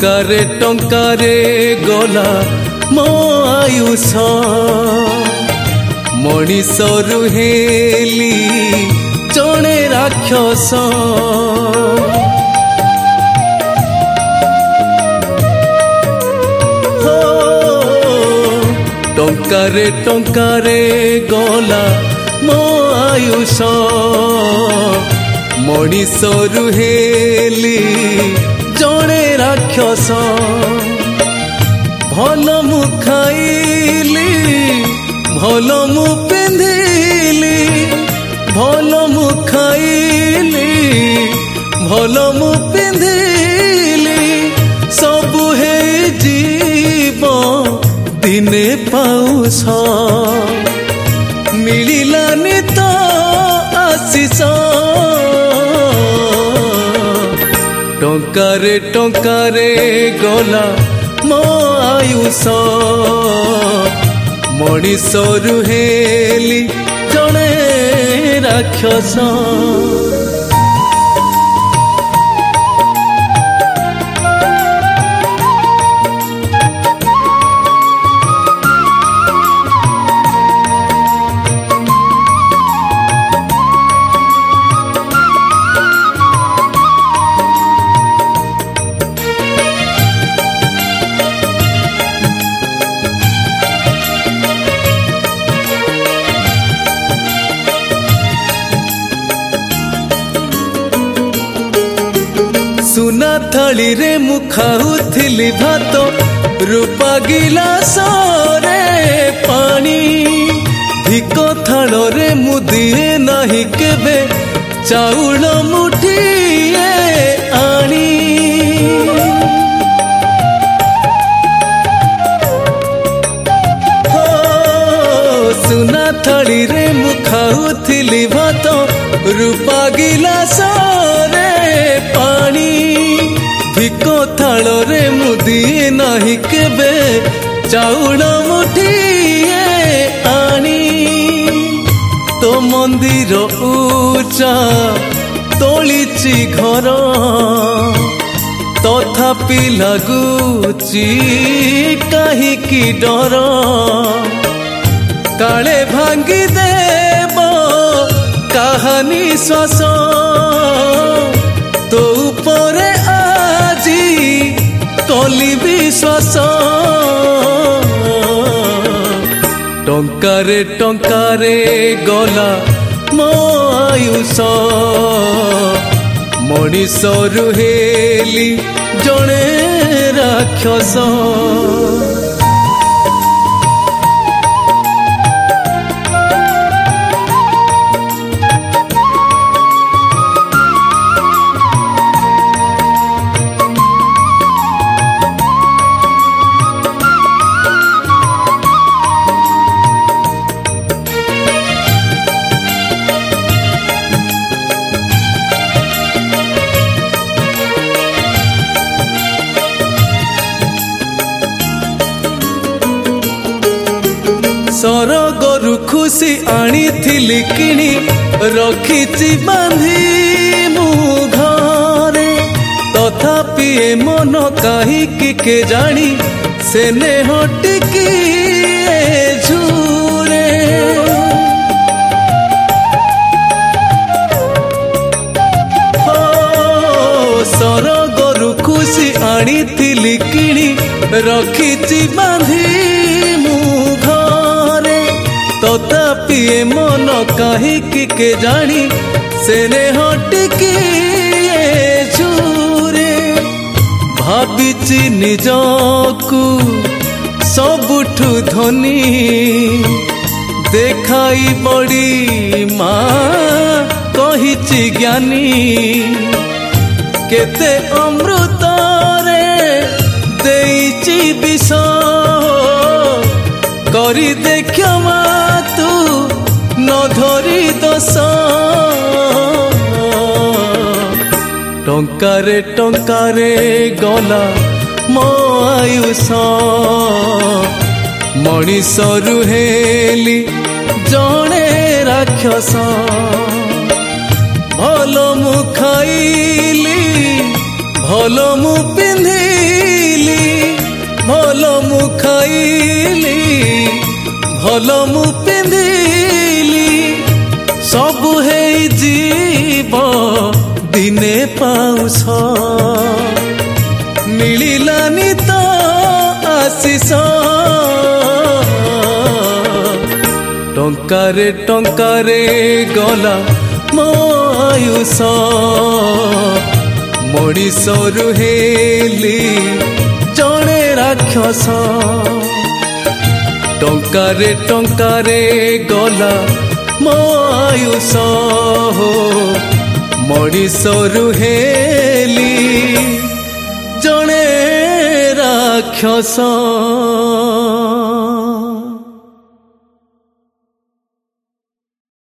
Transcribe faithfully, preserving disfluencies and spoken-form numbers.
ଟଙ୍କାରେ ଟଙ୍କାରେ ଗଲା ମୋ ଆୟୁଷ ମଣିଷରୁ ହେଲି ଜଣେ ରାକ୍ଷସ। ଟଙ୍କାରେ ଟଙ୍କାରେ ଗଲା ମୋ ଆୟୁଷ ମଣିଷରୁ ହେଲି ଜଣେ ରାକ୍ଷସ। ଭଲ ମୁଁ ଖାଇଲି ଭଲ ମୁଁ ପିନ୍ଧିଲି ଭଲ ମୁଁ ଖାଇଲି ଭଲ ମୁଁ ପିନ୍ଧିଲି ସବୁ ହେଇଯିବ ଦିନେ ପାଉଛ ମିଳିଲାନି ତ ଆଶିଷ। ଟଙ୍କାରେ ଟଙ୍କାରେ ଗଲା ମୋ ଆୟୁଷ ମଣିଷରୁ ହେଲି ଜଣେ ରାକ୍ଷସ। ସୁନା ଥାଳିରେ ମୁଁ ଖାଉଥିଲି ଭାତ ରୂପା ଗିଲାସରେ ପାଣି ଭିକ ଥାଳରେ ମୁଁ ଦିଏ ନାହିଁ କେବେ ଚାଉଳ ମୁଠିଏ ଆଣି। ହୋ ସୁନା ଥାଳିରେ ମୁଁ ଖାଉଥିଲି ଭାତ ରୂପା ଗିଲାସରେ ପାଣି ଭିକ ଥାଳରେ ମୁଁ ଦିଏ ନାହିଁ କେବେ ଚାଉଳ ମୁଠିଏ ଆଣି। ତୋ ମନ୍ଦିର ଉଚ୍ଚା ତୋଳିଛି ଘର ତଥାପି ଲାଗୁଛି କାହିଁକି ଡର କାଳେ ଭାଙ୍ଗି ଦେବ କାହା ନିଶ୍ୱାସ ତୋ ଉପରେ ଆଜି କଲି ବିଶ୍ୱାସ। ଟଙ୍କାରେ ଟଙ୍କାରେ ଗଲା ମୋ ଆୟୁଷ ମଣିଷରୁ ହେଲି ଜଣେ ରାକ୍ଷସ। ସରଗରୁ ଖୁସି ଆଣିଥିଲି କିଣି ରଖିଛି ବାନ୍ଧି ମୁଁ ଘରେ ତଥାପି ଏ ମନ କାହିଁକି କେ ଜାଣି ସେନେ ହଟିକି ଝୁରେ। ହୋ ସରଗରୁ ଖୁସି ଆଣିଥିଲି କିଣି ରଖିଛି ବାନ୍ଧି ତଥାପି ଏ ମନ କାହିଁକି କେ ଜାଣି ସେନେ ହଟିକି ଝୁରେ। ଭାବିଛି ନିଜକୁ ସବୁଠୁ ଧନୀ ଦେଖାଇ ବଡ଼ି ମା କହିଛି ଜ୍ଞାନୀ କେତେ ଅମୃତରେ ଦେଇଛି ବିଷ କରି ଦେଖ ମା ତୁ ନ ଧରି ଦୋଷ। ଟଙ୍କାରେ ଟଙ୍କାରେ ଗଲା ମୋ ଆୟୁଷ ମଣିଷରୁ ହେଲି ଜଣେ ରାକ୍ଷସ। ଭଲ ମୁଁ ଖାଇଲି ଭଲ ମୁଁ ପିନ୍ଧିଲି ଦିନେ ପାଉଛ ମିଳିଲାନି ତ ଆଶିଷ ଟଙ୍କାରେ ଟଙ୍କାରେ ଗଲା ମୋ ଆୟୁଷ ମଣିଷରୁ ହେଲି ଜଣେ ରାକ୍ଷସ ଟଙ୍କାରେ ଟଙ୍କାରେ ଗଲା ମୋ ଆୟୁଷ ମଣିଷରୁ ହେଲି ଜଣେ ରାକ୍ଷସ।